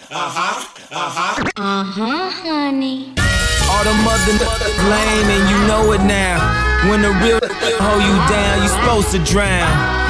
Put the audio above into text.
honey. All the mother lame and you know it now. When the real hold you down, you supposed to drown.